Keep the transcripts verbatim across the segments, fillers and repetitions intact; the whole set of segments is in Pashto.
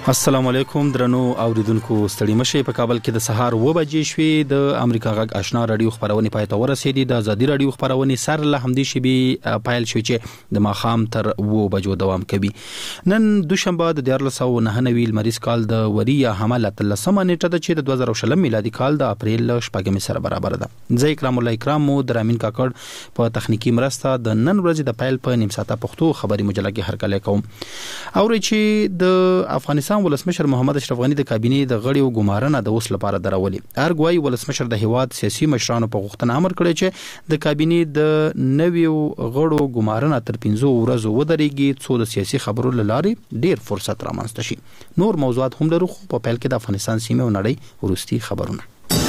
السلام علیکم درنو اوریدونکو ستړي مشه په کابل کې د سهار و بجې شوې د امریکا غږ آشنا رادیو خبرونه پای ته ورسېدې د ازادي رادیو خبرونه سر له همدې شی به پایل شوې چې د ماخام تر و بجو دوام کوي. نن دوشنبه د دیار لسو نه نویل مریض کال د وریا حمله تلسمه نیټه د چې د دوه زره شلم میلادي کال د اپریل شپږم سره برابر ده. زه اکرام الله اکرام مو درامین کاکړ په تخنیکی مرسته د نن ورځې د پایل په نیم ساعته پښتو خبري مجله کې هرکله کوم. او چې د افغانستان ولسمشر محمد اشرف غنی د کابینې د غړیو ګمارنه د اوس لپاره درولي. ارګوي ولسمشر د هیواد سیاسي مشرانو په غوښتنه امر کړی چې د کابینې د نویو غړو ګمارنه تر پنځو ورځو ودرېږي څو د سیاسي خبرو لارې ډیر فرصت رامنځته شي. نور موضوعات هم لرو خو په پیل کې د افغانستان سیمه او نړۍ ورستي خبرونه.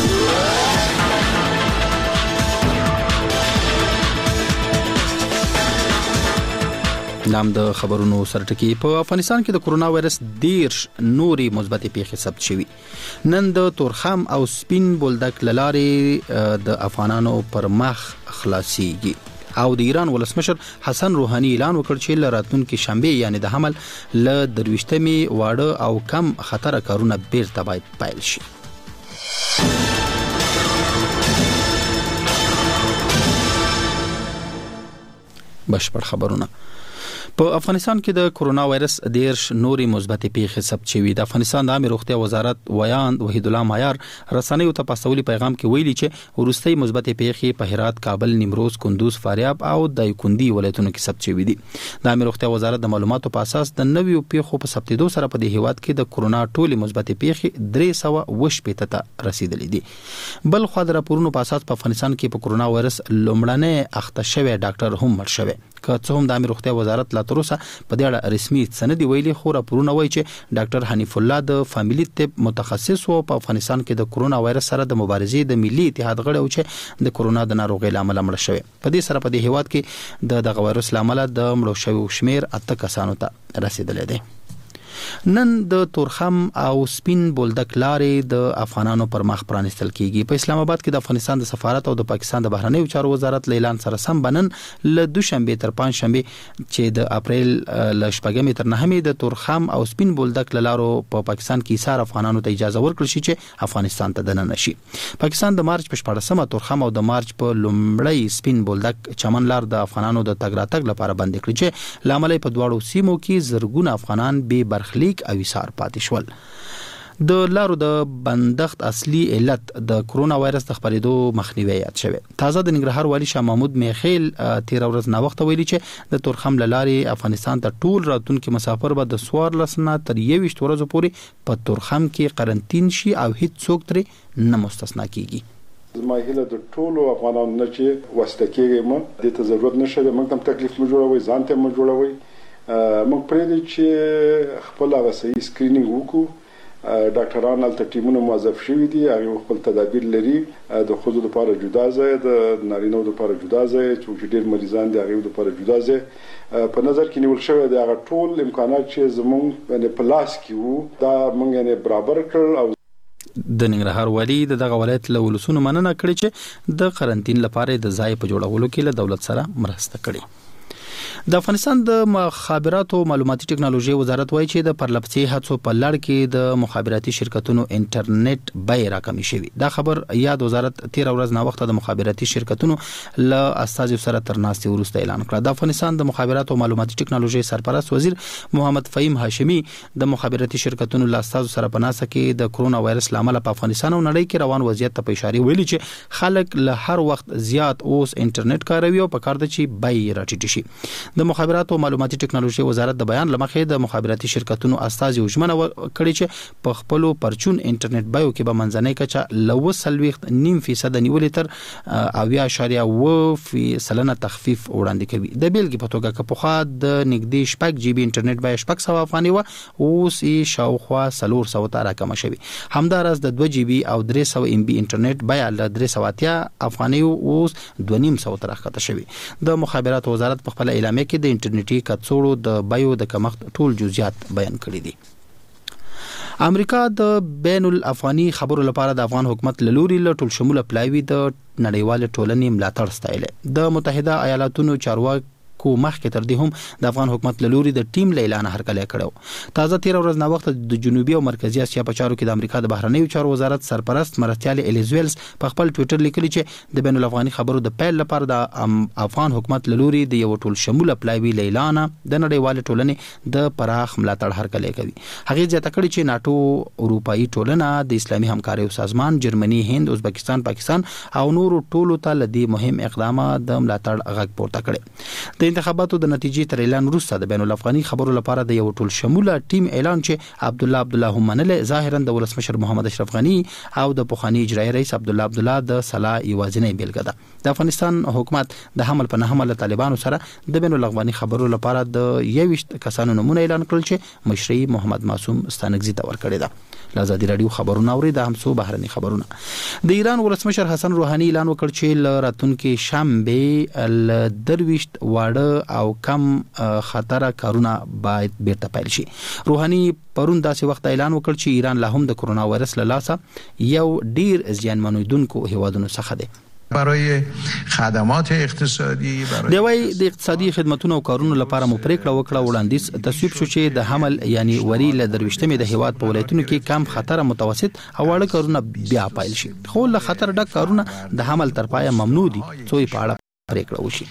نام د خبرونو سرټکی. په افغانستان کې د کرونا وایرس ډیر نوري مثبت پیښې ثبت شوې. نن د تورخم او سپین بولدک لارې د افغانانو پر مخ خلاصيږي او د ایران ولسمشر حسن روحاني اعلان وکړ چې لراتونکو شنبه یعنی د حمل ل درويشتمي واړه او کم خطر کارونه بیرته باید پایل شي. بشپړ خبرونه. په افغانستان کې د کرونا وایرس ډیر نوري مثبت پیښې ثبت شوې. د افغانستان د عامه روغتیا وزارت ویان وحید الله معیار رسنیو ته په سوالي پیغام کې ویلي چې ورستۍ مثبت پیښې په هرات، کابل، نیمروز، کندوز، فاریاب او دایکندي ولایتونو کې ثبت شوې دي. د عامه روغتیا وزارت د معلوماتو په اساس د نویو پیښو په ثبتېدو سره په دې هیواد کې د کرونا ټولې مثبت پیښې درې سوه اووه شپېته ته رسیدلې دي. بل خو د راپورونو په اساس په افغانستان کې په کرونا وایرس لومړنۍ اخته شوی ډاکټر هم مړ شوی. که څه هم د عامه روغتیا وزارت لا تر اوسه په دې اړه رسمي سند ویلي خو راپورونه وایي چې ډاکټر حنیف الله د فامیلی طب متخصص و په افغانستان کې د کرونا وایرس سره د مبارزې د ملي اتحاد غړی او چې د کرونا د ناروغۍ لامل مړ شوی. په دې سره په دې هیواد کې د دغه وایرس لامل د مړو شویو شمیر اته کسانو ته رسیدلی دی. نن د تورخم او سپین بولدک لارې د افغانانو پر مخ پرانستل کیږي. په اسلام آباد کې د افغانستان د سفارت او د پاکستان د بهرنیو چارو وزارت اعلان سره سم بنن ل دوشنبه تر پنځشنبه چې د اپریل ل شپږم تر نهمې د تورخم او سپین بولدک لارو په پاکستان کې ایثار افغانانو ته اجازه ورکړل شي چې افغانستان ته دننه شي. پاکستان د مارچ په شپږمه تورخم او د مارچ په لومړی سپین بولدک چمن لار د افغانانو د تګ راتګ لپاره بند کړی چې لامل په دواړو سیمو کې زرګونه افغانان به برخلیک او ایثار پاتې شول. د لارو د بندښت اصلي علت د کرونا وایرس د خپرېدو مخنیوي یاد شوی. تازه د ننګرهار والی شاه محمود میخیل تیر ورځ نه وخت ویلي چې د تورخم لارې افغانستان ته ټول راتونکو مسافر به د سوار لسنه تر یويشت ورځې پورې په تورخم کې قرنټین شي او هیڅ څوک ترې نه مستثنا کیږي. زما هیله د ټولو افغانانو نه چې واسطه کېږي مو د ته ضرورت نشي موږ هم تکلیف مو جوړوي ځان ته مو جوړوي. موږ پرې دي چې خپل هغه صحیح سکرینینګ وکړو. ډاکټران هلته ټیمونه موظف شوي دي هغه خپل تدابیر لري. د ښځو لپاره جدا ځای د نارینه‌و لپاره جدا ځای چې ډېر مریضان دي هغه لپاره جدا ځای په نظر کې نیول شوی دی. هغه ټول امکانات چې زموږ په لاس کې وو دا موږ یې برابر کړل. او د ننګرهار والی د دغه ولایت له ولسونو مننه کړې چې د قرنټین لپاره د ځای په جوړولو کې له دولت سره مرسته کړې. د افغانستان د مخابرات او معلوماتي ټکنالوژي وزارت وایي چې د پرلپسې هڅو په لړ کې د مخابراتي شرکتونو انټرنیټ بیه راکمې شوې. دا خبر یاد وزارت تیر ورځ نه وخت د مخابراتي شرکتونو له استازو سره تر ناستې وروسته اعلان کړ. د افغانستان د مخابرات او معلوماتي ټکنالوژي سرپرست وزیر محمد فهیم هاشمي د مخابراتي شرکتونو له استازو سره په ناسه کې د کرونا وایرس لامل په افغانستان او نړۍ کې روان وضعیت ته په اشاره ویلي چې خلک له هر وخت زیات اوس انټرنیټ کاروي او په کار د چې بیه راټیټ شي. د مخابرات او معلوماتي ټکنالوژي وزارت د بیان لمخې د مخابراتي شرکتونو استازي وجمنه کړي چې په خپل پرچون انټرنیټ بایو کې به منځنۍ کچه لوسلويخت نیم فیصد نیولې تر اویا اشاریه اوه فیصد تخفیف وړاندې کوي. د بیلګې په توګه که پخوا د نږدې شپږ جی بي انټرنیټ بای شپږ سوه افغاني و اوس یې شاوخوا څلور سوه ته راکمه شوې. همداراز د دوه جی بي او درې سوه ام بي انټرنیټ بای له درې سوه اتیا افغاني اوس دوه نیم سوه ته راکته شوې. د مخابرات وزارت په خپل اعلامیه کې د انټرنیټي کڅوړو د بایو د کمښت ټول جزئیات بیان کړي دي. امریکا د بین الافغاني خبرو لپاره د افغان حکومت له لوري له ټول شموله پلاوی د نړیوال ټولنې ملاتړ ستایل. د متحده ایالاتونو چارواکي دقیقو مخکې تر دې هم د افغان حکومت له لوري د ټیم له اعلان هرکلی کړو. تازه تیر ورځ نه وخت د جنوبي او مرکزی اسیا په چارو کې د امریکا د بهرنیو چارو وزارت سرپرست مرستیال الیزویلز په خپل ټوئیټر لیکلي چې د بین الافغاني خبرو د پیل لپاره د افغان حکومت له لوري د یو ټول شموله پلایوي اعلان د نړیوال ټولنې د پراخ ملاتړ هرکلی کوي. هغه زیاته کړې چې ناتو، اروپאי ټولنه، د اسلامي همکارۍ سازمان، جرمني، هند، ازبکستان، پاکستان او نورو ټولو ته له دې مهم اقدامات د ملاتړ غږ پورته کړي. د انتخاباتو د نتیجې تر اعلان وروسته د بین الافغاني خبرو لپاره د یو ټول شموله ټیم اعلان چې عبد الله عبد الله هم منله ظاهرا د ولسمشر محمد اشرف غنی او د پخوانی اجرایي رئیس عبد الله عبد الله د صلاح یوازینۍ بیلګه ده. د افغانستان حکومت د حمل په نهمه له طالبانو سره د بین الافغاني خبرو لپاره د یوشت کسانو نمونه اعلان کړل چې مشري محمد معصوم ستانکزي ته ورکړی ده. لازادي رادیو خبرونه اوري د همسو بهرني خبرونه. د ایران ولسمشر حسن روحاني اعلان وکړ چې ل راتونکو شنبه ل درويشت واړه او کم خطر کارونه باید بیرته پیل شي. روحاني پرون داسې وخت اعلان وکړ چې ایران له هم د کرونا وایرس له لاسه یو ډیر زیانمنوونکو هیوادونو څخه دی. برای خدمات اقتصادی برای د وای د اقتصادي خدماتونو او کارونو لپاره مو پریکړه وکړه وړاندیز تصویب شو چې د حمل یعنی وری له درويشتمې د هیواد په ولایتونو کې کم خطر متوسط او اړه کارونه بیا پایل شي. خو له خطر ډک کارونه د حمل تر پایه ممنوع دي څو په اړه پریکړه وشي.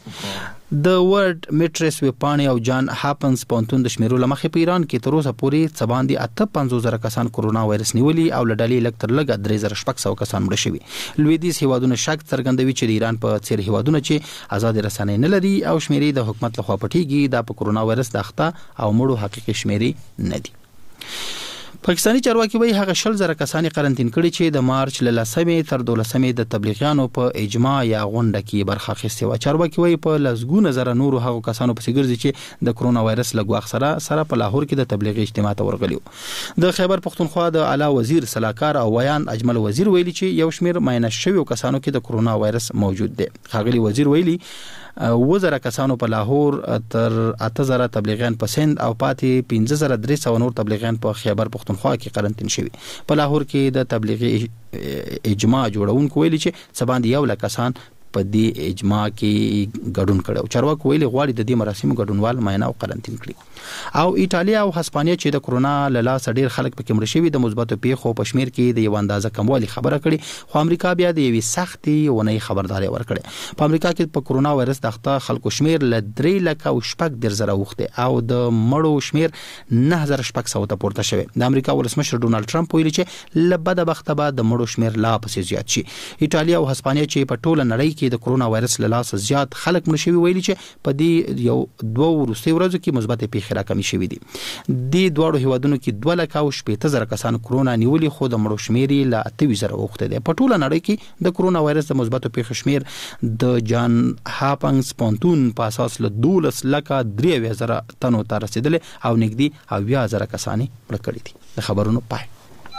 د ورډ میټریس وپانی او جان هاپنز پونتون د شمیرو لمخې په ایران کې تر اوسه پورې څباندې اته پنځوس زره کسان کرونا وایرس نیولي او لډالي لکتر لګ درې زره شپږ سوه کسان مړه شوي. لویدیز هیوادونه شک څرګندوي چې د ایران په څیر هیوادونه چې آزاد رسنۍ نه لري او شمیرې د حکومت لخوا پټیږي د کرونا وایرس د اخته او مړو حقیقي شمیرې نه دي. پاکستاني چارواکي وایي هغه شل زره کسان قرنټین کړي چې د مارچ له لسمې تر دولسمې د تبلیغیانو په اجماع یا غونډه کې برخه اخیستې وه. چارواکي وایي په لسګونه زره نورو هغو کسانو پسې ګرځي چې د کرونا وایرس له ګواښ سره سره په لاهور کې د تبلیغي اجتماع ته ورغلي وو. د خیبر پښتونخوا د اعلی وزیر سلاکار او ویان اجمل وزیر ویلي چې یو شمیر معاینه شویو کسانو کې د کرونا وایرس موجود دی. ښاغلي وزیر ویلي وزره کسانو په لاهور تر اته زره تبلیغیان په سند او پاتې پنځه زره درې سوه نور تبلیغیان په خیبر پښتونخوا کې قرنټین شوي. په لاهور کې د تبلیغي اجماع جوړونکو ویلي چې څباندې یو لک کسان په دې اجماع کې ګډون کړو. چارواکو ویلي غواړي د دې مراسمو ګډونوال معاینه او قرنټین کړي. او ایټالیا او هسپانیا چې د کرونا له لاسه ډیر خلک پکې مړه شوي د مثبتو پیښو په شمیر کې د یو اندازه کموالی خبره کړي. خو امریکا بیا د یوې سختې ونې خبرداري ورکړې. په امریکا کې په کرونا وایرس د اخته خلکو شمیر له درې لک او شپږ دېرش زره اوښتی او د مړو شمیر نه زره شپږ سوه ته پورته شوی. د امریکا ولسمشر ډونالد ټرمپ ویلي چې له بده بخته به د مړو شمیر لا پسې زیات شي. ایټالیا او هسپانیا چې په ټوله نړۍ کې د کرونا وایرس له لاسه زیات خلک مړه شوي ویلي چې په دې یو دوه وروستۍ ورځو کې مثبتې پیښې راکمې شوي دي. د دواړو هیوادونو کې دوه لک او شپېته زره کسان کرونا نیولي خو د مړو شمیر یې له اته ویشت زره اوښتی دی. په ټوله نړۍ کې د کرونا وایرس د مثبتو پیښو شمیر د جان هاپنز پونتون په اساس له دولس لکه درې اویا زره تنو ته رسېدلی او نږدې اویا زره کسان یې مړه کړي دي. د خبرونو پای.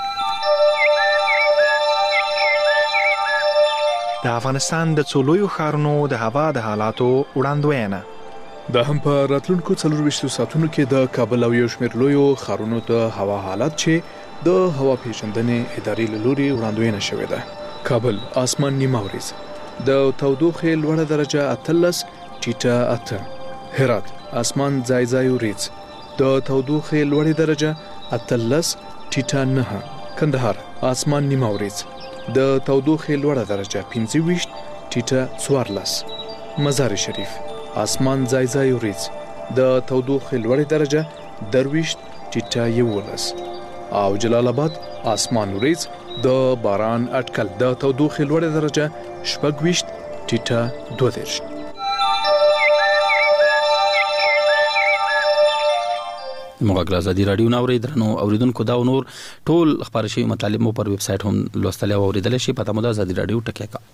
د افغانستان د څو لویو ښارونو د هوا د حالاتو وړاندوینه. دا هم په راتلونکو څلورویشتو ساعتونو کې د کابل او یو شمېر لویو ښارونو د هوا حالات چې د هوا پیژندنې ادارې له لوري وړاندوینه شوې ده. کابل اسمان نیمه وریځ، د تودوخې لوړه درجه اتلس ټیټه اته. هرات اسمان ځای ځای وریځ، د تودوخې لوړه درجه اتلس ټیټه نه. کندهار اسمان نیمه وریځ، د تودوخې لوړه درجه پنځه ویشت ټیټه څوارلس. مزار شریف اسمان ځای ځای وریځ، د تودوخې لوړه درجه درویشت ټیټه یولس. او جلال آباد اسمان وریځ، د باران اټکل، د تودوخې لوړه درجه شپږ ویشت ټیټه دوه دېرش. موږ ازادي رادیو ناوړي درنو اوریدونکو دا نور ټول خبر شي مطالب مو پر ویب سټ هم لوستل او اوریدل شي. پته مو د ازادي رادیو ټکی کا.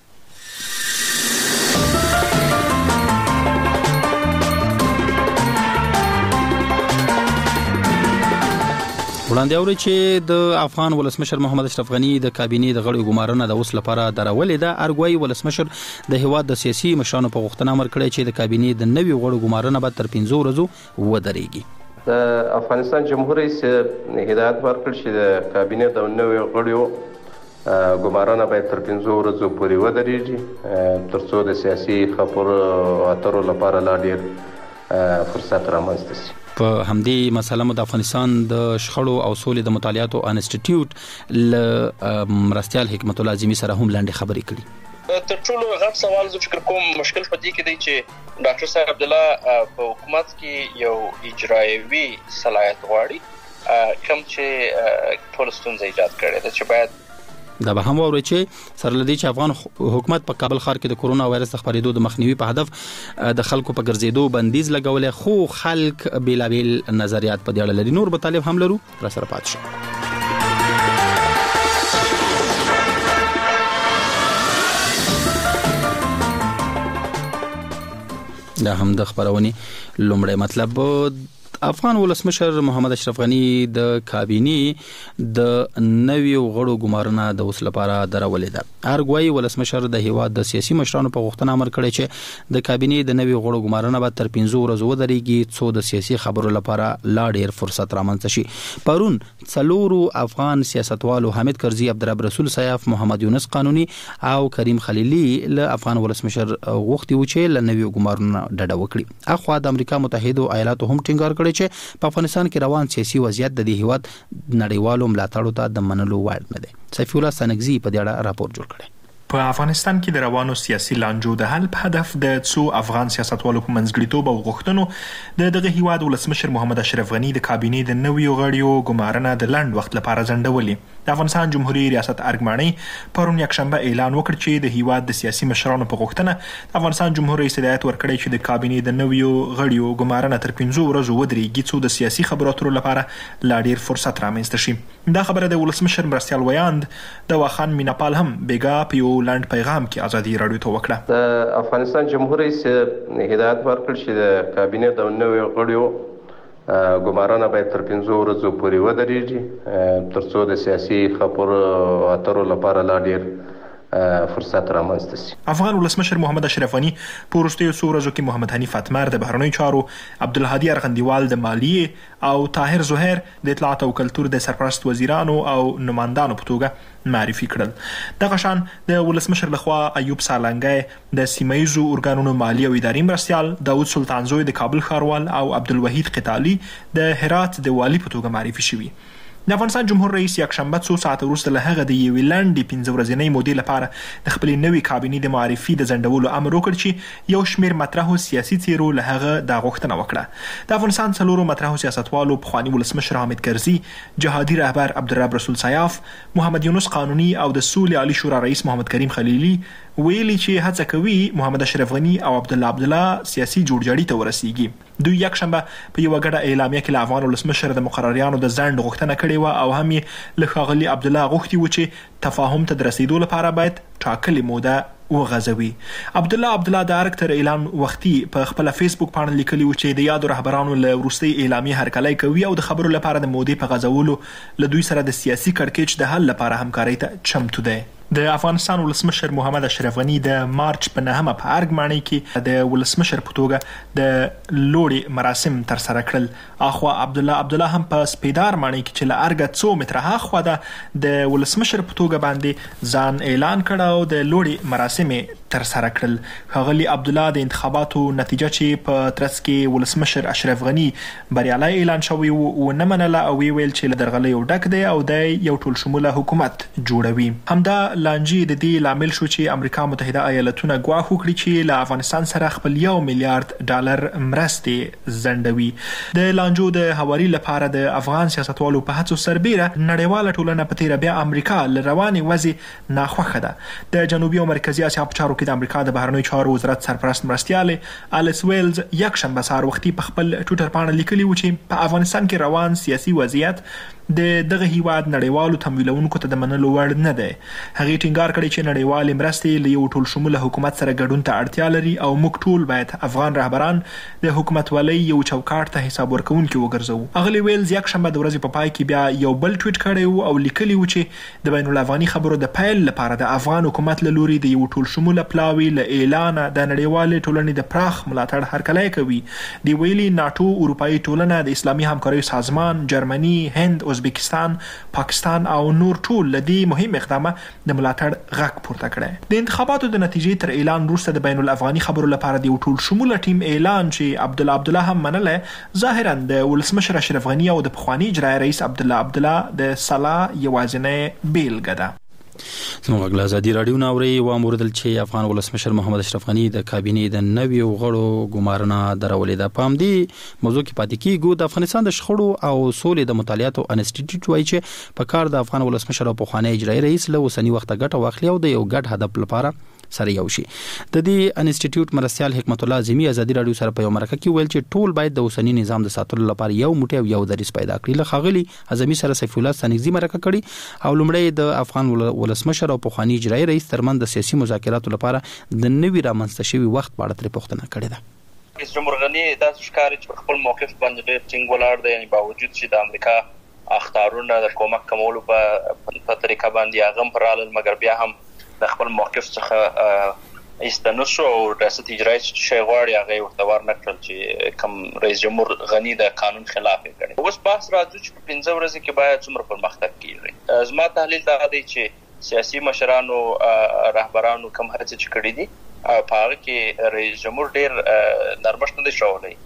وړاندې اوري چې د افغان ولسمشر محمد اشرف غنی د کابینې د غړو ګمارنه د اوس لپاره درولې ده. ارګوي ولسمشر د هیواد د سیاسي مشرانو په غوښتنه امر کړی چې د کابینې د نوي غړو ګمارنه به تر پنځو ورځو ودرېږي. د افغانستان جمهور رئیس هدایت ورکړ چې د کابینې د نوي غړو ګمارنه باید تر پنځو ورځو پورې ودرېږي تر څو د سیاسي خبرو اترو لپاره لا ډېر فرصت رامنځته شي. په همدې مسله مو د افغانستان د شخړو او سولې د مطالعاتو انسټیټیوټ ل مرستیال حکمت الله اعظمي سره هم لاندې خبرې کړي. تر ټولو غټ سوال زه فکر کوم مشکل په دې کې دی چې ډاکټر صاحب عبدالله په حکومت کې یو اجرایوي صلاحیت غواړي کوم چې ټول ستونزې ایجاد کړي ده چې باید دا به هم ووري چې سره لدی چې افغان حکومت په کابل ښار کې د کورونا وایرس د خپرېدو د مخنیوي په هدف د خلکو په ګرځېدو بندیز لګولې، خو خلک بیلابیل نظریات په دې اړه لري. نور به طالب هم لرو، را سره پات شي. دا هم د خبرونې لومړی مطلب. افغان ولسمشر محمد اشرف غنی د کابینې د نویو غړو ګمارنه د اوس لپاره درولې ده. ارګوي ولسمشر د هیواد د سیاسي مشرانو په غوښتنه امر کړی چې د کابینې د نویو غړو ګمارنه به تر پنځو ورځو ودرېږي څو د سیاسي خبرو لپاره لا ډېر فرصت رامنځته شي. پرون څلورو افغان سیاستوالو حامد کرزي، عبدالرب رسول سیاف، محمد یونس قانوني او کریم خلیلی له افغان ولسمشر غوښتي و چې له نویو ګمارنه ډډه وکړي. اخوا د امریکا متحده ایالاتو هم ټینګار کړی چې په افغانستان کې روان سیاسي وضعیت د دې هیواد نړیوالو ملاتړو ته د منلو وړ نه دی. سیف الله سنگزي په دې اړه راپور جوړ کړی. په افغانستان کې د روانو سیاسي لانجو د حل په هدف د څو افغان سیاستوالو په منځګړیتوب او غوښتنو د دغه هیواد ولسمشر محمد اشرف غنی د کابینې د نویو غړیو ګمارنه د لنډ وخت لپاره ځنډولې. د افغانستان جمهوریت ریاست ارګماني پرون یکشنبه اعلان وکړ چې د هیواد د سیاسي مشرانو په غوښتنه د افغانستان جمهوریت رئیس هدایت ورکړی چې د کابینې د نویو غړیو ګمارنه تر پنځو ورځو ودرېږي څو د سیاسي خبرو اترو لپاره لا ډېر فرصت رامنځته شي. دا خبره د ولسمشر مرستیال ویاند د واخان میناپال هم بیګا په یو لنډ پیغام کې ازادي راډیو ته وکړه. د افغانستان جمهوریت رئیس هدایت ورکړ چې د کابینې د نویو غړیو ګمارنه باید تر پنځو ورځو پورې ودرېږي تر څو د سیاسي خبرو اترو لپاره لا ډېر فرصت رامنځته شي. افغان ولسمشر محمد اشرف غنی په وروستیو څو ورځو کې محمد حنیف اتمر د بهرنیو چارو، عبدالهادي ارغندیوال د مالیې او طاهر زهیر د اطلاعات او کلتور د سرپرست وزیرانو او نمائندانو په توګه معرفي کړل. دغه شان د ولسمشر لخوا ایوب سالنګي د سیمایزو ارګانونو مالی او اداري مرستیال، داود سلطانزوی د کابل ښاروال او عبدالوحید قتالي د هرات د والي په توګه معرفي شوي. د افغانستان جمهور رئیس یکشنبه څو ساعته وروسته له هغه د یوې لنډې پنځه ورځنۍ مودې لپاره د خپلې نوې کابینې د معرفي د ځنډولو امر وکړ چې یو شمېر مطرحو سیاسي څیرو له هغه دا غوښتنه وکړه. د افغانستان څلورو مطرحو سیاستوالو پخواني ولسمشر حامد کرزي، جهادي رهبر عبدالرب رسول سیاف، محمد یونس قانوني او د سولې عالی شورا رئیس محمد کریم خلیلی ویلي چې هڅه کوي محمد اشرف غنی او عبدالله عبدالله سیاسي جوړجاړي ته ورسیږي. دوی یکشنبه په یو غټه اعلامیه کې له افغان ولسمشر د مقرریانو د ځنډ غوښتنه کړې و او هم یې له ښاغلي عبدالله غوښتي و چې تفاهم ته د رسیدو لپاره باید ټاکلې موده وغځوي. عبدالله عبدالله د ارګ تر اعلان وختي په خپل فیسبوک باندې لیکلي و چې د یادو رهبرانو له وروستۍ اعلامیې هرکلی کوي او د خبرو لپاره د مودې په غځولو له دوی سره د سیاسي کړکېچ د حل لپاره همکارۍ ته چمتو دی. د افغانستان ولسمشر محمد اشرف غنی د مارچ په نهمه په ارګ ماڼۍ کې د ولسمشر په توګه د لوړې مراسم تر سره کړل. اخوا عبدالله عبدالله هم په سپیدار ماڼۍ کې چې له ارګه څو متره هاخوا ده د ولسمشر په توګه باندې ځان اعلان کړ او د لوړې مراسم تر سره کړل. ښاغلي عبدالله د انتخاباتو نتیجه چې په ترڅ کې ولسمشر اشرف غنی بریالی اعلان شوی و نه منله او ویل چې له درغلیو ډک دی او د یو ټول شموله حکومت جوړوي. همدا لانجې د دې لامل شو چې امریکا متحده ایالتونه ګواښ وکړي چې له افغانستان سره خپل یو میلیارډ ډالر مرستې ځنډوي. د لانجو د هواري لپاره د افغان سیاستوالو په هڅو سربیره نړیواله ټولنه په تیره بیا امریکا له روانې وضع ناخوښه ده. د جنوبي او مرکزي اسیا په چارو کې د امریکا د بهرنیو چارو وزارت سرپرست مرستیالې الیس ویلز یکشنبه سهار وختي په خپل ټویټر باندې لیکلي و چې په افغانستان کې روان سیاسي وضعیت د دغه هیواد نړیوالو تمویلونکو ته د منلو وړ نه دی. هغې ټینګار کړی چې نړیوالې مرستې له یو ټول شموله حکومت سره ګډون ته اړتیا لري او موږ ټول باید افغان رهبران د حکومتولۍ یو چوکاټ ته حساب ورکوونکي وګرځوو. اغلې ویلز یکشنبه د ورځې په پای کې بیا یو بل ټویټ کړی و او لیکلي و چې د بین الافغاني خبرو د پیل لپاره د افغان حکومت له لوري د یو ټول شموله پلاوي له اعلانه د نړیوالې ټولنې د پراخ ملاتړ هرکلی کوي. دی ویلي ناټو، اروپایي ټولنه، د اسلامي همکاریو سازمان، جرمني، هند، ازبکستان، پاکستان او نور ټول لدی مهم اقدامه د ملاتړ غږ پورته کړي. د انتخاباتو د نتیجې تر اعلان وروسته د بین الافغاني خبرو لپاره د ټول شموله ټیم اعلان چې عبدالله عبدالله هم منله ظاهرا د ولسمشر اشرف غنی او د پخوانی اجرایي رئیس عبدالله عبدالله د سلا یوازینۍ بیلګه ده. زموږ غږ ازادي رادیو نه اوري و موردل چې افغان ولسمشر محمد اشرف غنی د کابینې د نویو غړو ګمارنه درولې ده. په همدې موضوع کې پاتې کیږو. د افغانستان د شخړو او سولې د مطالعاتو انسټیټیوټ وایي چې په کار د افغان ولسمشر او پخوانی اجرایي رئیس له اوسنی وخت ګټه واخلي او د یو ګډ هدف لپاره سره یو شي. د دې انسټیټیوټ مرستيال حکمت الله اعظمي ازادي رادیو سره په یو مرکه کې ویل چې ټول باید د اوسنی نظام د ساتلو لپاره یو موټی او یو دریځ پیدا کړي. له خاغلی اعظمي سره سیف الله سنگزي مرکه کړي او لومړی د افغان ولسمشر او پخوانی اجرایي رئیس ترمن د سیاسي مذاکراتو لپاره د نوي رامنځته شوی وخت په اړه تر پوښتنه کړې ده. رئیس جمهور غنی د ښکاری چې خپل موقف باندې ډېر ټینګ ولاړ دی، یعنی باوجود چې د امریکا اخطارونه د کومک کمولو په طریقه باندې هغه پرال، مګر بیا هم د خپل موقف څخه ایستنوسو او ریاست اجرایی شي غواړي هغه ورته ورنکړل چې کوم رئیس جمهور غنی د قانون خلاف کړي. اوس بحث راځي چې په پنځه ورځې کې باید څومره پرمختګ کیږي. زما تحلیل دا دی چې سیاسي مشرانو رهبرانو کوم هڅه چې کړې دي په هغه کې رئیس جمهور ډېر نرمښت نه دی شولی،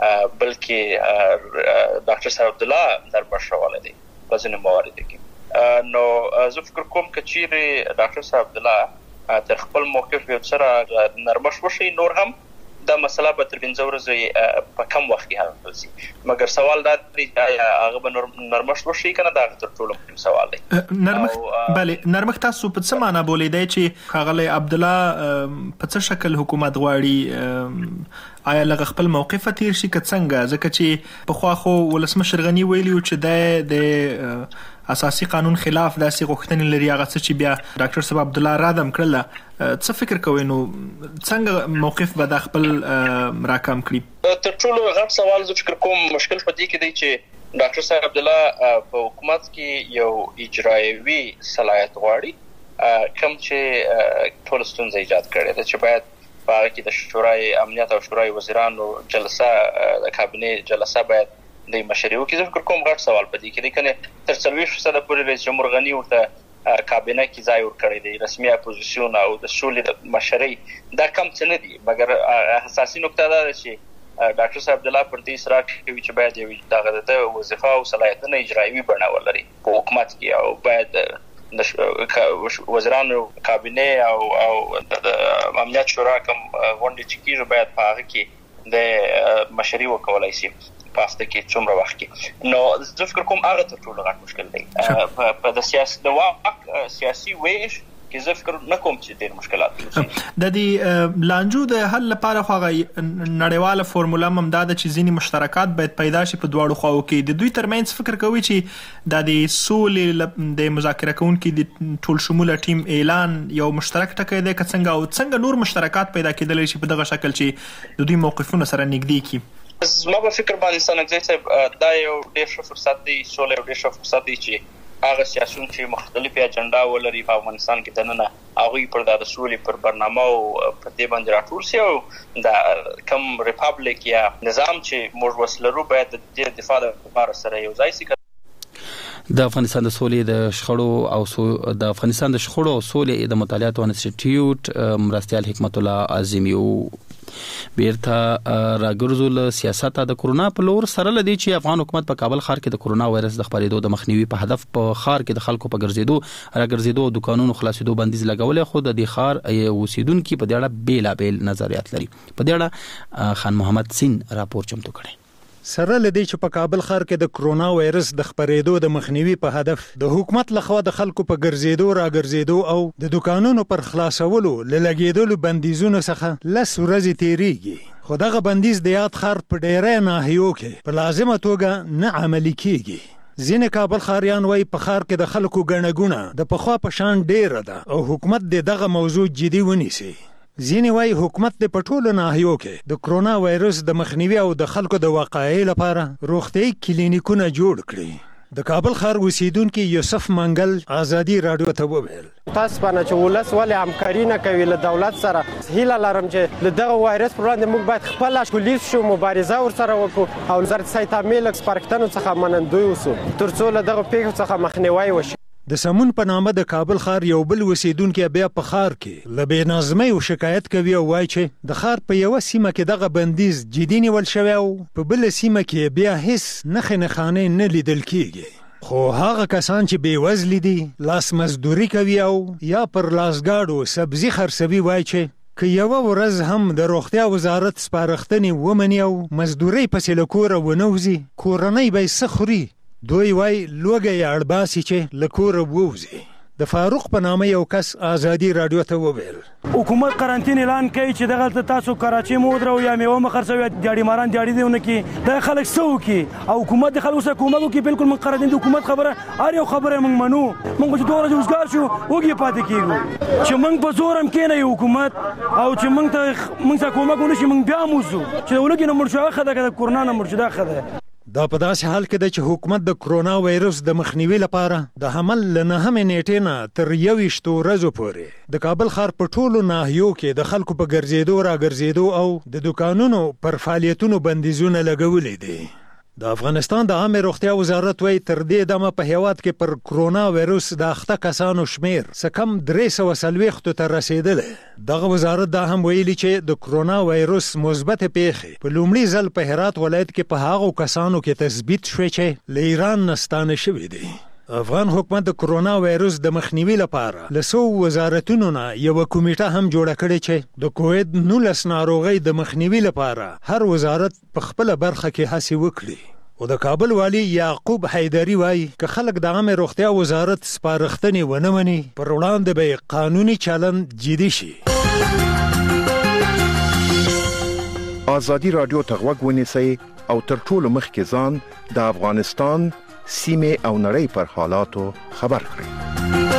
بلکې ډاکټر صاحب عبدالله نرمښت شولی دی په ځینو مواردو کې. نو زه فکر کوم که چیرې ډاکټر صاحب عبدالله تر خپل موقف یو سره نرمښت وشي، نور هم دا مسله به تر پنځه ورځې په کم وخت کې حل شي. مګر سوال دا دی هغه به نرمښت وشي کنه، دا تر ټولو مهم سوال دی. نرمښت بله نرمښت تاسو په څه معنا بولې دی چې ښاغلی عبدالله په څه شکل حکومت غواړي؟ آیا لغه خپل موقف تیر شي که څنګه؟ ځکه چې په خوا خو ولسمشر غنی ویلی چې د اساسي قانون خلاف داسې غوښتنې لري هغه څه چې بیا ډاکټر صاحب عبدالله رادم کړل. څه فکر کوئ نو څنګه موقف به د خپل راکم کړي؟ تر ټولو غټ سوال زه فکر کوم مشکل په دې کې دی چې ډاکټر صاحب عبدالله په حکومت کې یو اجرایوي صلاحیت غواړي کوم چې ټول ستونزې ایجاد کړي ده، چې باید په هغه کې د شورای امنیت او شورای وزیرانو جلسه د کابینې جلسه باید د مشري وکړي. زه فکر کوم غټ سوال په دې کې دی کنه تر څلوېښت فیصده پورې رئیس جمهور غنی ورته کابینه کې ځای ورکړی دی، رسمي اپوزیسیون او د سولې د مشري دا کم څه نه دي. مګر اساسي نکته دا ده چې ډاکټر صاحب عبدالله پر دې اصرار کوي چې باید یو دغه د وظیفه او صلاحیتونه اجرایوي بڼه ولري په حکومت کې، او باید د وزیرانو کابینه او او د امنیت شورا کوم غونډې چې کیږي باید په هغه کې د مشري وکولای شي په هفته کې څومره وخت کې. نو زه فکر کوم هغه تر ټولو غټ مشکل دی په د سیاست د واک سیاسي ویش کې. زه فکر نه کوم چې ډېر مشکلات دي. د دې لانجو د حل لپاره خو نړیواله فورمولا هم دا ده چې ځینې مشترکات باید پیدا شي په دواړو خواو کې. د دوی ترمنځ فکر کوي چې د دې سولې د مذاکره کوونکي د ټول شموله ټیم اعلان یو مشترک ټکی دی که څنګه، او څنګه نور مشترکات پیدا کېدلی شي په دغه شکل چې د دوی موقفونه سره نږدې کړي؟ زما په فکر باندې سنګزی صاحب دا یو ډېر ښه فرصت دی، سوله یو ډېر ښه فرصت دی چې هغه سیاسیون چې مختلفې اجنډا ولري په افغانستان کې دننه هغوی پر د سولې پر برنامه او پر دې باندې راټول شي، او د کم ریپابلیک یا نظام چې موږ وس لرو باید د دې دفاع لپاره سره یو ځای شي. د افغانستان د سولې د شخړو او سو د افغانستان د شخړو او سولې د مطالعاتو انسټیټیوټ مرستيال حکمت الله اعظمي بیرته راګرځول سیاست د کرونا په لور سره لدی چې افغان حکومت په کابل ښار کې د کرونا وایرس د خپرېدو د مخنیوي په هدف په ښار کې د خلکو په ګرځېدو راګرځېدو او دکانونو خلاصېدو بندیز لګولې، خو د دې ښار اوسیدونکو په دې اړه بیلابیل نظریات لري. په دې اړه خان محمد سین راپور چمتو کړی. سره لدی چې په کابل ښار کې د کرونا وایرس د خپرېدو د مخنیوي په هدف د حکومت لخوا د خلکو په ګرځېدو راګرځېدو او د دکانونو پر خلاصولو لګېدلو بندیزونو څخه لس ورځې تیریږي، خو دغه بندیز د یاد ښار په ډېری ناحیو کې په لازمه توګه نه عملي کیږي. ځینې کابل ښاریان وایي په ښار کې د خلکو ګڼه ګوڼه د پخوا په شان ډېره ده او حکومت د دغه موضوع جدي ونیسي. ځینې وایي حکومت د په ټولو ناحیو کې د کرونا وایرس د مخنیوي او د خلکو د وقایع لپاره روغتیایي کلینیکونه جوړ کړي. د کابل ښار اوسیدونکي یوسف منګل آزادي رادیو ته وویل تاسو باندې چې ولس ولې همکاري نه کوي له دولت سره هیله لرم چې له دغه وایرس پر وړاندې موږ باید خپل پولیس شو مبارزه ورسره وکړو او وزارت صحت عامه سپارښتنو څخه منندوی اوسو ترڅو له دغه پیښو څخه مخنیوي وشي. د سمون په نامه د کابل ښار یو بل اوسیدونکي بیا په ښار کې له بې نظمۍ او شکایت کوي او وایي چې د ښار په یوه سیمه کې دغه بندیز جدي نیول شوی او په بله سیمه کې بیا هیڅ نښې نښانې نه لیدل کیږي. خو هغه کسان چې بې وزلي دي لاس مزدوري کوي او یا پر لاسګاډو سبزي خرڅوي وایي چې که یوه ورځ هم د روغتیا وزارت سپارښتنې ومني او مزدورۍ پسې له کوره ونه وځي کورنۍ به یې څه خوري؟ دوی وای لوګي اړباسي چې لکور ووزي. د فاروق په نامه یو کس آزادي رادیو ته وویل حکومت قرنطین اعلان کوي چې دغه تاسو کراچي مو درو یا میوه مخرڅوي دیاړي ماران دیاړي دیونه کې د خلک سو کې او حکومت د خلکو سره کومه کوي بالکل من قرنطین د حکومت خبره ار یو خبره موږ منو موږ چې دوه روزګار شو وګي پاتې کیږو چې موږ په زورم کې نه یو حکومت او چې موږ ته موږ ته کومه کوي چې موږ بیا موزو چې ولګي نه مرشو خدای د کورنا نه مرشو دا خدای. دا په داسې حال کې ده چې حکومت د کرونا وایرس د مخنیوي لپاره د حمل له نهمې نیټې نه تر یویشتو ورځو پورې د کابل ښار په ټولو ناحیو کې د خلکو په ګرځېدو را ګرځېدو او د دوکانونو پر فعالیتونو بندیزونه لګولي دي. د افغانستان د عامه روغتیا وزارت وایي تر دې دمه په هیواد کې پر کرونا وایرس د اخته کسانو شمیر څه کم درې سوه څلوېښتو ته رسېدلی. دغه وزارت دا هم ویلي چې د کرونا وایرس مثبتې پیښې په لومړي ځل په هرات ولایت کې په هغو کسانو کې تثبیت شوې چې له ایران نه ستانه شوي دي. افغان حکومت د کرونا وایرس د مخنیوي لپاره له څو وزارتونو نه یوه کمیټه هم جوړه کړې چې د کووید نولس ناروغۍ د مخنیوي لپاره هر وزارت په خپله برخه کې هڅې وکړي. او د کابل والی یعقوب حیدري وایي که خلک د عامه روغتیا وزارت سپارښتنې ونه مني پر وړاندې به قانوني چلند جدي شي. آزادي رادیو ته غوږ ونیسئ او تر ټولو مخکې ځان د افغانستان سیمه او نړۍ پر حالاتو خبر کړئ.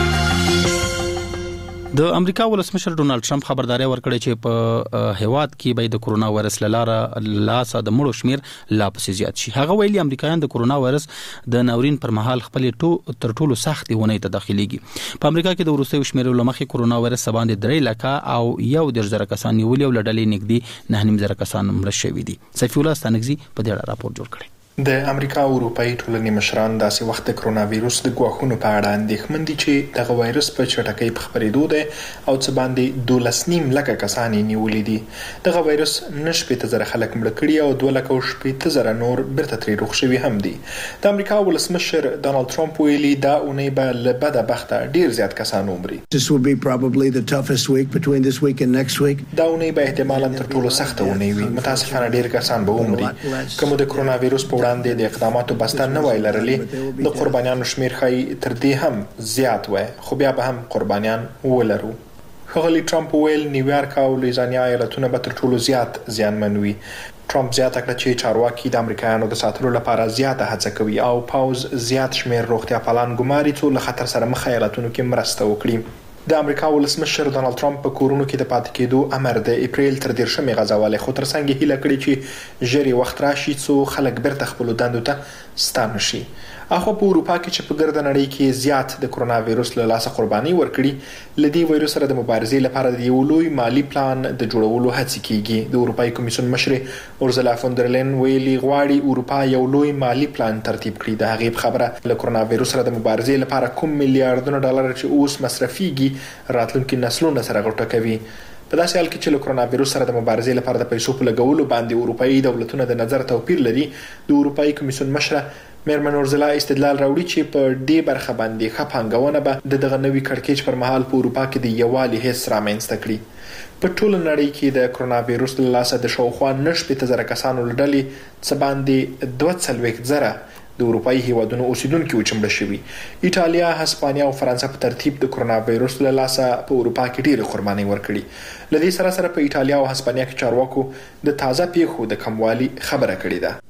د امریکا ولسمشر ډونالد ټرمپ خبرداري ورکړې چې په هیواد کې به د کرونا وایرس لاره لاسه د مړو شمیر لا پسې زیات شي. هغه ویلي امریکایان د کرونا وایرس د ناورین پر مهال خپل ټو تر ټولو سختي ونې ته داخليږي. په امریکا کې د وروستي شمیرو لمخې کرونا وایرس باندې درې لکه او یو د زره کسان نیولې او لړلې نږدې نه نیم زره کسان مړ شوي دي. سیف الله ستانګزي په دې اړه راپور جوړ کړی. د امریکا او اروپאי ټولنې مشران داسې وخت د کرونا وایرس د ګواښونو په اړه اندېښمن دي چې دغه وایرس په چټکۍ په خپرېدو دی او څه باندې دولس نیم لکه کسان یې نیولي دي. دغه وایرس نه شپېته زره خلک مړه کړي او دوه لکه او شپېته زره نور بیرته ترې روغ شوي هم دي. د امریکا ولسمشر ډانلډ ټرمپ ویلي دا اونۍ به له بده بخته ډیر زیات کسان ومري. This will be probably the toughest week between this week and next week. دا اونۍ به احتمالاً تر ټولو سخته اونۍ وي. متاسفانه ډیر کسان به ومري. کوم د کرونا وایرس په وړاندې د اقداماتو بسته نه وای لرلي د قربانیانو شمیر خای تر دې هم زیات وای خو بیا به هم قربانیان ولرو. ښاغلي ټرمپ ویل نیویارک او لویزانیا ایالتونه به تر ټولو زیات زیانمن وي. ټرمپ زیاته کړه چې چارواکي د امریکایانو د ساتلو لپاره زیاته هڅه کوي او پاوز زیات شمیر روغتیا پالان ګماري څو له خطر سره مخ ایالتونو کې مرسته وکړي. د امریکا ولسمشر ډانلډ ټرمپ په کورونو کې د پاتې کېدو امر د اپریل تر دیرشمې غځولی خو ترڅنګ یې هیله کړې چې ژر وخت راشي څو خلک بیرته خپلو دندو ته ستانه شي. اخو په اروپا کې چې په ګرده نړۍ کې زیات د کرونا وایرس له لاسه قرباني ورکړي لدی وایرس سره د مبارزې لپاره د یو لوی مالی پلان د جوړولو هڅه کیږي. د اروپאי کمیسیون مشر اورزلا فوندرلین ویلي غواړي اروپا یو لوی مالی پلان ترتیب کړي. د هغې خبره له کرونا وایرس سره د مبارزې لپاره کوم میلیارډونه ډالر چې اوس مصرفيږي راتلونکي نسلونه سره غوټه کوي. په داسې حال کې چې له کرونا وایرس سره د مبارزې لپاره د پیسو په لګولو باندې اروپאי دولتونه د نظر توپیر لري. د اروپאי کمیسیون مشر میرمن اورزلا استدلال راوړي چې په دې برخه باندې ښه پانګونه به د دغه نوي کړکېچ پر مهال په اروپا کې د یووالي حس رامنځته کړي. په ټوله نړۍ کې د کرونا وایرس له لاسه د شاوخوا نه شپېته زره کسانو له ډلې څه باندې دوه څلوېښت زره د اروپאי هیوادونو اوسیدونکي وچمړه شوي. ایټالیا، هسپانیا او فرانسه په ترتیب د کرونا وایرس له لاسه په اروپا کې ډېرې قربانۍ ورکړي. له دې سره سره په ایټالیا او هسپانیا کې چارواکو د تازه پیښو د کموالي خبره کړې ده.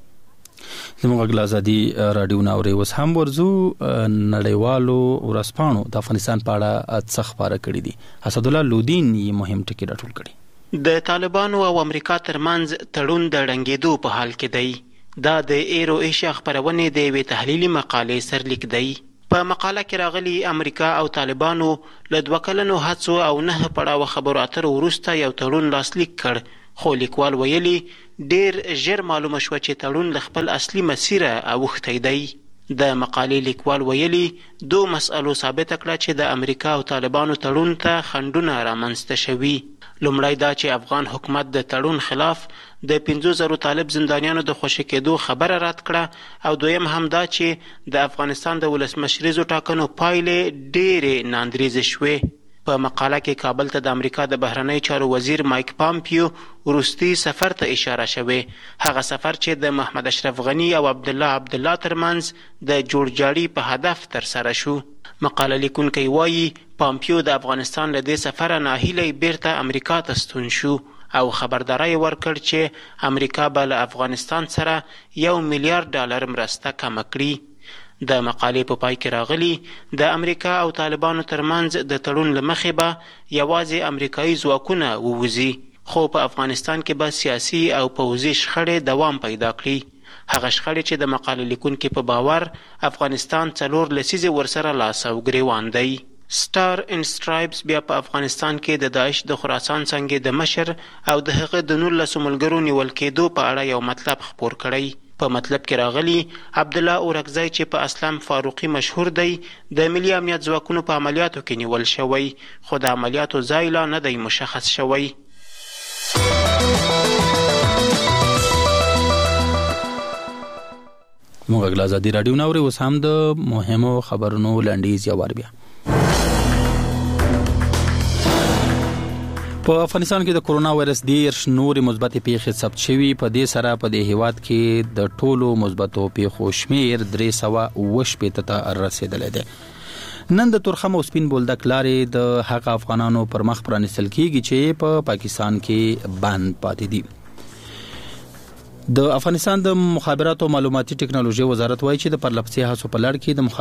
زموږ آزادي رادیو ناوري اوس هم ورزو نړیوالو ورسپانو د افغانستان په اړه څه خبره کړې دي. اسد الله لودین یې مهم ټکی راټول کړي. د طالبانو او امریکا ترمنځ تړون د ړنګېدو په حال کې دی. دا د ایرو ایشیا خپرونې د یوې تحلیلي مقالې سرلیک دی. په مقاله کې راغلي امریکا او طالبانو له دوه کلنو هڅو او نه پړاوه خبرو اترو وروسته یو تړون لاسلیک کړ، خو لیکوال ویلي ډیر ژر معلومه شوه چې تړون له خپل اصلي مسیره اوښتی دی. د مقالې لیکوال ویلي دو مسألو ثابته کړه چې د امریکا او طالبانو تړون ته خنډونه رامنځته شوي. لومړی دا چې افغان حکومت د تړون خلاف د پنځو زرو طالب زندانیانو د خوشي کېدو خبره رد کړه، او دویم هم دا چې د افغانستان د ولسمشریزو ټاکنو پایلې ډېرې ناندریزې شوې. په مقاله کې کابل ته د امریکا د بهرنۍ چارو وزیر مایک پامپیو وروستي سفر ته اشاره شوې، هغه سفر چې د محمد اشرف غني او عبدالله عبدالله ترمنځ د جوړجاړي په هدف ترسره شو. مقاله لیکونکی وایي پامپیو د افغانستان له دې سفره ناهیلی بیرته امریکا ته ستون شو او خبرداری ورکړ چې امریکا به له افغانستان سره یو میلیارډ ډالر مرسته کمه کړي. د مقالې په پای کې راغلي د امریکا او طالبانو ترمنځ د تړون له مخې به یوازې امریکایي ځواکونه ووځي، خو په افغانستان کې به سیاسي او پوځي شخړې دوام پیدا کړي. هغه شخړې چې د مقالې لیکونکي په باور افغانستان څلور لسیزې ورسره لاس او ګریوان دی. سټار ان سټرایپس بیا په افغانستان کې د داعش د خراسان څنګه د مشر او د هغه د نولسو ملګرو نیول کېدو په اړه یو مطلب خپور کړی. په مطلب کې راغلی عبدالله اورکزی چې په اسلام فاروقي مشهور دی د ملي امنیت ځواکونو په عملیاتو کې نیول شوی، خو د عملیاتو ځای لا نه دی مشخص شوی. موږ غلا ازادي رادیو نوري اوس هم د مهمو خبرونو لنډیز یو بیا. په افغانستان کې د کرونا وایرس دیرش نورې مثبتې پیښې ثبت شوي، په دې سره په دې هیواد کې د ټولو مثبتو پیښو شمیر درې سوه اوه شپېته ته رسیدلی دی. نن د تورخم او سپین بولدک لارې د هغه افغانانو پر مخ پرانیستل کیږي چې په پا پاکستان کې بند پاتې دي. د افغانستان د مخابراتو او معلوماتي ټکنالوژي وزارت وایي چې د پرلپسې هڅو په لړ کې د